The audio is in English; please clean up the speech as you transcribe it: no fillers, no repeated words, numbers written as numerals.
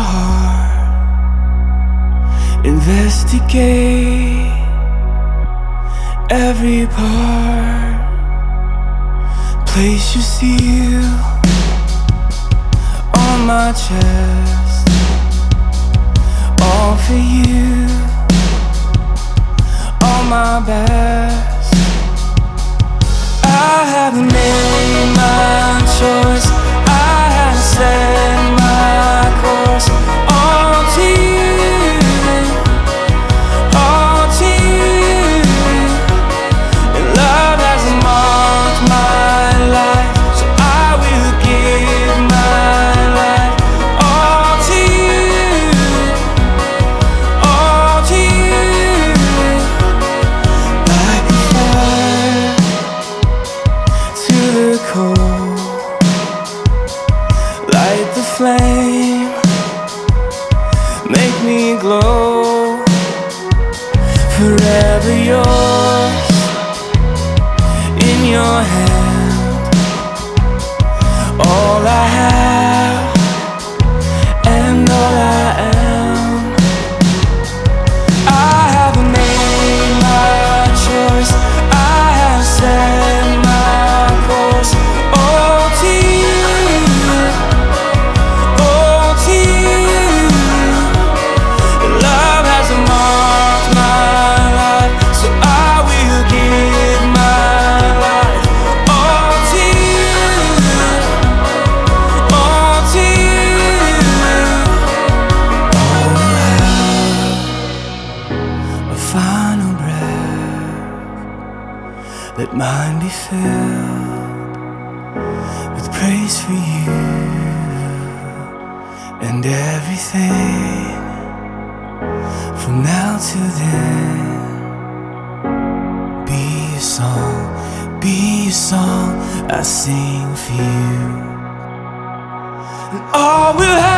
heart, investigate every part, place your seal on my chest, all for you, all my best. I have made my choice, I have set my course. All to you, all to you. And love has marked my life, so I will give my life. All to you, all to you. Like a fire to the cold, light the flame, make me glow. Forever yours, in your hand, all I have and all I am. I have made my choice, I have set my course. All to you, all to you. Love has marked my life, so I will give my life. All to you, all to you. All will have a final breath, let mine be filled with praise for you and everything. From now till then, be a song I sing for you. And all will